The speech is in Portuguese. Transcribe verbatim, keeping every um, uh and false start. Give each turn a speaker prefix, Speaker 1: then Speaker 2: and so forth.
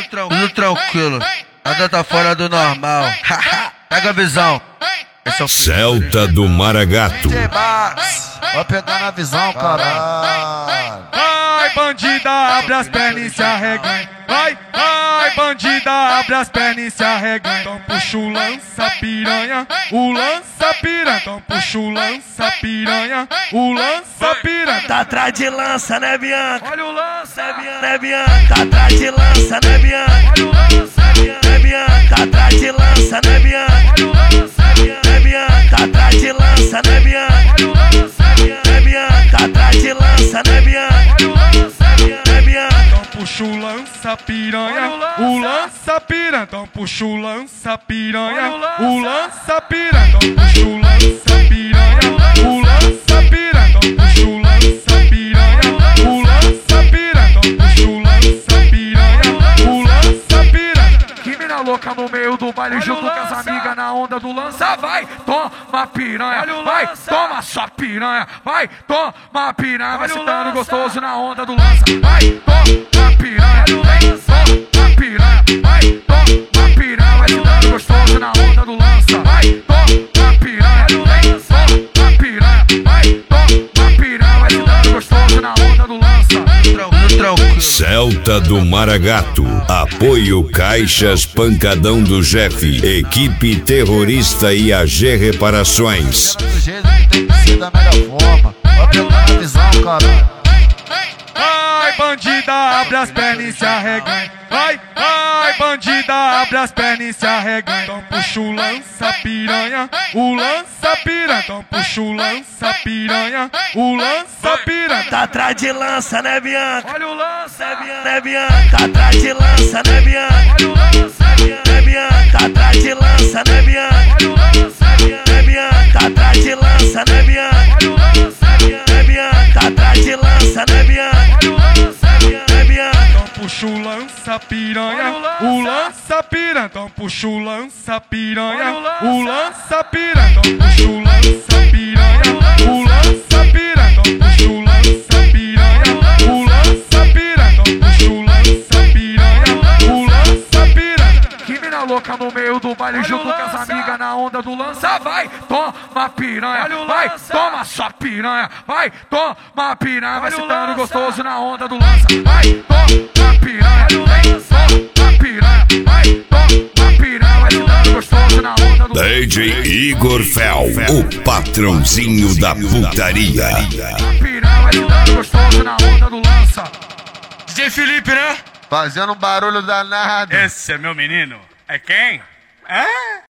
Speaker 1: tudo tranquilo, nada tá fora do normal. Pega a visão. Esse é o
Speaker 2: Celta do Maragato.
Speaker 3: Vai pegar na visão, caralho.
Speaker 4: Vai, bandida, abre as pernas e se arreganha. Vai, vai, bandida, abre as pernas e se arreganha. Então puxa o lança piranha, o lança piranha. Então puxa o lança piranha, o lança piranha.
Speaker 5: Tá atrás de lança, né, Bianca?
Speaker 4: Olha o lança,
Speaker 5: Né, Bianca? Tá atrás de lança, né, Bianca?
Speaker 4: olha o lança,
Speaker 5: Né, Bianca? Tá atrás de lança, né, Bianca?
Speaker 4: olha o lança,
Speaker 5: Né, Bianca? Tá atrás de lança, né, Bianca?
Speaker 4: olha o lança,
Speaker 5: Né, Bianca? Tá atrás de lança, né, Bianca?
Speaker 4: olha o lança.
Speaker 5: Né, Bianca?
Speaker 4: Então puxa o lança piranha, o lança piranha. Então puxa o lança piranha, o lança piranha. Então puxa o lança piranha, o lança piranha. Então puxa o lança piranha, o lança piranha. Então puxa o lança piranha, o lança piranha.
Speaker 6: Que mina louca no meio do baile junto com as amigas na onda do lança. Vai, toma piranha, vai, toma só piranha. Vai, toma piranha, vai sentando gostoso na onda do lança. Vai, toma piranha, vem, toma piranha. Vai, toma piranha, vai sentando gostoso na onda do lança. Vai, toma piranha, vem, toma piranha. Vai, toma piranha, vai sentando gostoso na onda do lança.
Speaker 1: tudo tranquilo.
Speaker 2: Celta do Maragato. Apoio Caixas Pancadão do Jefe. Equipe Terrorista e A G Reparações.
Speaker 3: Do jeito que tem que ser da melhor forma. Vai pegar na visão, caralho.
Speaker 4: Vai, bandida, abre as pernas e se arreganha. Vai, vai, bandida, abre as pernas e se arreganha. Então puxa o lança piranha, o lança piranha. Então puxa o lança piranha, o lança piranha.
Speaker 5: Tá atrás de lança, né, Bianca?
Speaker 4: Olha o lança,
Speaker 5: Né, Bianca? Tá atrás de lança, né, Bianca?
Speaker 4: olha o lança,
Speaker 5: Né, Bianca? Tá atrás de lança, né, Bianca?
Speaker 4: olha o lança,
Speaker 5: Né, Bianca? Tá atrás de lança, né, Bianca?
Speaker 4: olha o lança,
Speaker 5: Né, Bianca? Tá atrás de lança, né, Bianca?
Speaker 4: olha o lança.
Speaker 5: Né, Bianca?
Speaker 4: Então puxa o lança piranha, o lança piranha. Então puxa o lança piranha, o lança piranha. Então puxa o lança piranha, o lança piranha. Então puxa o lança piranha, o lança piranha. Então puxa o lança piranha, o lança piranha.
Speaker 6: Que mina louca no meio do baile junto com as amigas na onda do lança. Vai, toma piranha, vai, toma só piranha. Vai, toma piranha, vai sentando gostoso na onda do lança. Vai, toma piranha, vem, toma piranha. Vai, toma piranha, vai sentando gostoso na onda do lança.
Speaker 2: D J Igor Fel, o patrãozinho da putaria.
Speaker 6: Piranha, vai sentando gostoso na onda do lança.
Speaker 4: D J Felipe, né?
Speaker 3: Fazendo um barulho danado.
Speaker 4: Esse é meu menino. É quem? É?